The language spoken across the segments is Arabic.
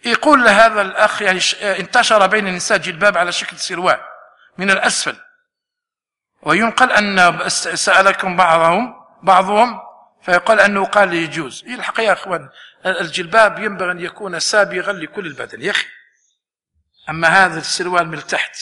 يقول هذا الأخ يعني انتشر بين النساء جلباب على شكل سروال من الأسفل، وينقل أن سألكم بعضهم فيقال أنه قال يجوز. الحقيقة يا أخوان الجلباب ينبغي أن يكون سابغا لكل البدن يا أخي، أما هذا السروال من تحت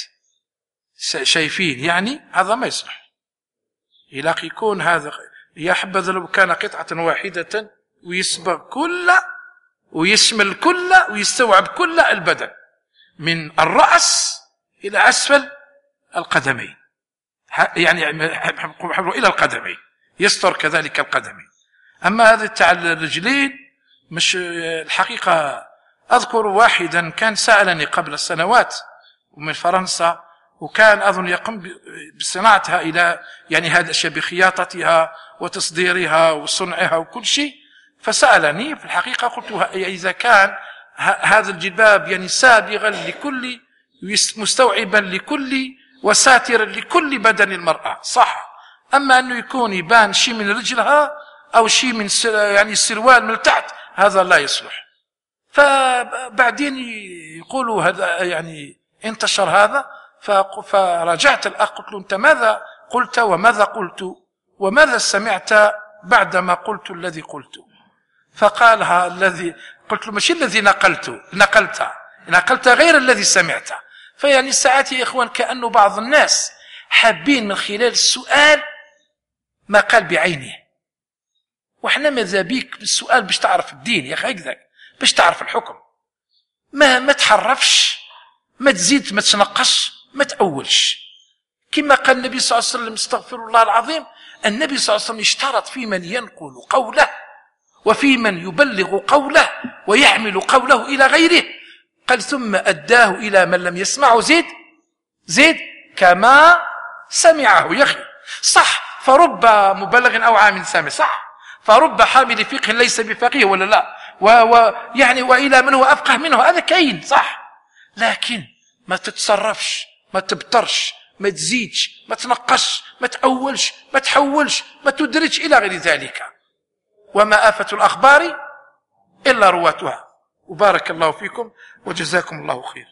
شايفين يعني هذا ما يصلح. يلاقي يكون هذا يا حبذا لو كان قطعة واحدة ويسبغ كل ويشمل كل ويستوعب كل البدن من الرأس إلى أسفل القدمين، يعني إلى القدمين، يستر كذلك القدمين. أما هذا تاع الرجلين مش الحقيقة. أذكر واحدا كان سألني قبل سنوات من فرنسا، وكان أظن يقوم بصناعتها إلى يعني هذا الشيء بخياطتها وتصديرها وصنعها وكل شيء. فسألني في الحقيقة قلت إذا كان هذا الجلباب يعني سابغا لكل مستوعبا لكل وساترا لكل بدن المرأة صح، أما أنه يكون يبان شيء من رجلها أو شيء من يعني السروال من تحت هذا لا يصلح. فبعدين يقولوا هذا يعني انتشر هذا، فرجعت الأخ قلت له أنت ماذا قلت وماذا قلت وماذا سمعت بعدما قلت الذي قلت؟ فقال الذي قلت له ماشي الذي نقلت غير الذي سمعت. فيعني ساعات يا إخوان كأنه بعض الناس حابين من خلال السؤال ما قال بعينه، وإحنا ماذا بيك بالسؤال باش تعرف الدين يا أخي، هكذا باش تعرف الحكم، ما تحرفش، ما تزيد، ما تنقص، ما تأولش. كما قال النبي صلى الله عليه وسلم استغفر الله العظيم، النبي صلى الله عليه وسلم اشترط في من ينقل قوله وفي من يبلغ قوله ويحمل قوله إلى غيره، قال ثم أداه إلى من لم يسمعه زيد كما سمعه. يا أخي صح، فرب مبلغ أو عام سامع صح، فرب حامل فقه ليس بفقيه ولا لا، ويعني وإلى من هو أفقه منه هذا كاين صح، لكن ما تتصرفش، ما تبترش، ما تزيدش، ما تنقصش، ما تأولش، ما تحولش، ما تدرج إلى غير ذلك. وما آفة الأخبار إلا رواتها. وبارك الله فيكم وجزاكم الله خير.